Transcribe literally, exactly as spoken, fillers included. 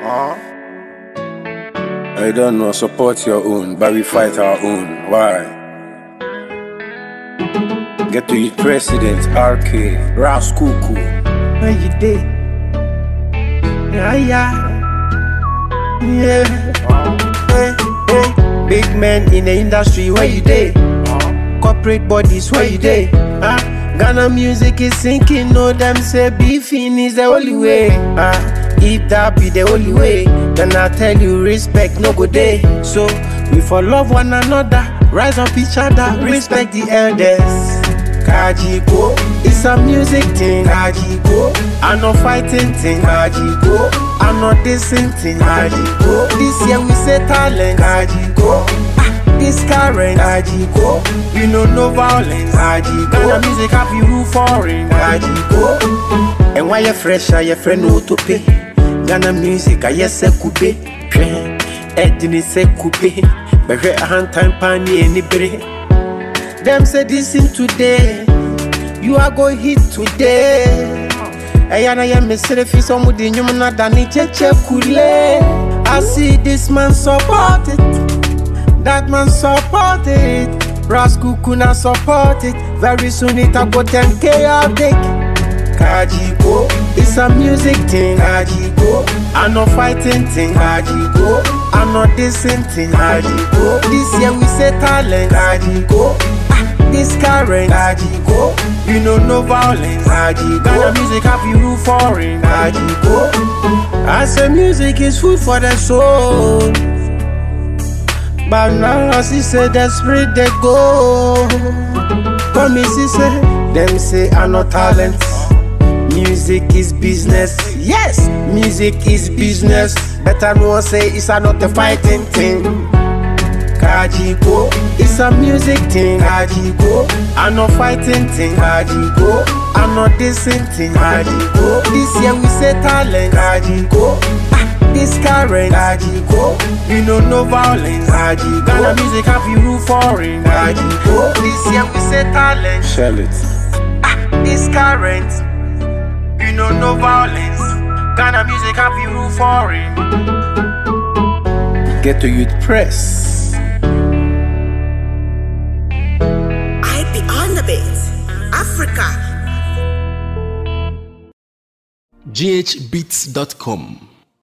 Uh, I don't know, support your own, but we fight our own. Why? Get to your president, R K, Ras Kuku. Where you dey? Yeah, yeah. Yeah. Uh, Hey, hey. Big men in the industry, where you dey? uh, Corporate bodies, where you dey? Ah, Ghana music is sinking, no them say beefing is the only way. Ah, if that be the only way, then I tell you respect no go day. So we for love one another, rise up each other, respect the elders. Kajiko, it's a music thing. Kajiko, I no fighting thing. Kajiko, I no dissing thing. Kajiko, this year we say talent. Kajiko, ah, this current. Kajiko, you know no violence. Kajiko, Ghana music have you rule foreign. Kajiko, and why you fresh? Your friend no to pay. Ghana music, I yes a coupe. Edini se coupe. But a hand time pani any break. Them say this in today, you are go hit today. Ayana ya mesere fi so mudi nyum na dani cheche kule. I see this man support it, that man support it, Ras Kuku na support it. Very soon it a go ten K I'll take. Kajiko, it's a music thing. Kajiko, I no fighting thing. Kajiko, I no dissing thing. Kajiko, this year we say talent. Kajiko, ah, this current. Kajiko, you know no violence. Kajiko, Ghana music have you rule foreign. Kajiko, I say music is food for the soul, but now I see say the spirit they go. Come me see say, them say I no talent. Music is business. Yes, music is business. Better no say it's a not a fighting thing. Kajiko, it's a music thing. Kajiko, I no fighting thing. Kajiko, I no dissing thing. Kajiko, this year we say talent. Kajiko, ah, this current. Kajiko, you know no violence. Kajiko, Ghana music have you rule foreign. Kajiko, this year we say talent. Shell it. Ah, this current. You know no violence. Ghana music have you rule foreign. Get to youth press. I be on the beat. Africa. g h beats dot com